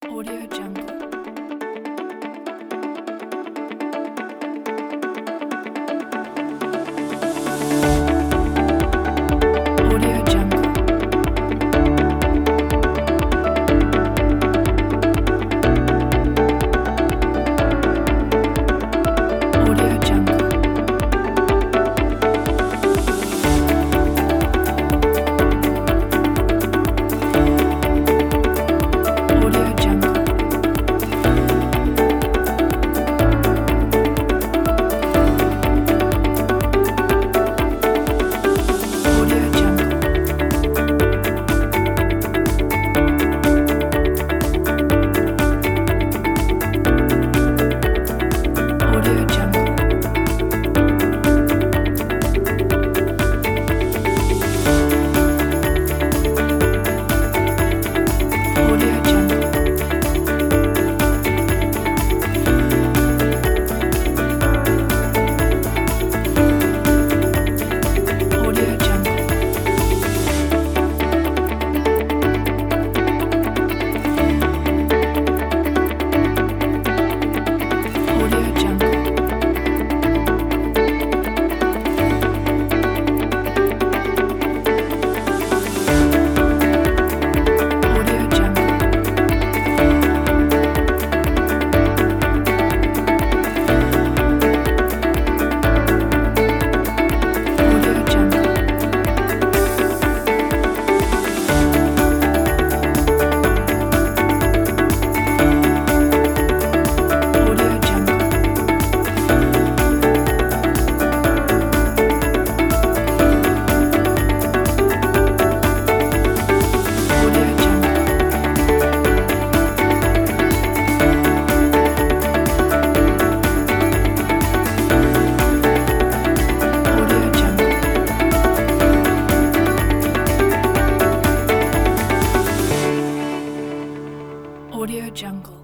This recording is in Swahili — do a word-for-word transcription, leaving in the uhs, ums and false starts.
Audio Jungle. Audio Jungle. Audio Jungle. Audio Jungle. Audio Jungle. Audio Jungle. Audio Jungle. Audio Jungle. Audio Jungle. Audio Jungle. Audio Jungle. Audio Jungle. Audio Jungle. Audio Jungle. Audio Jungle.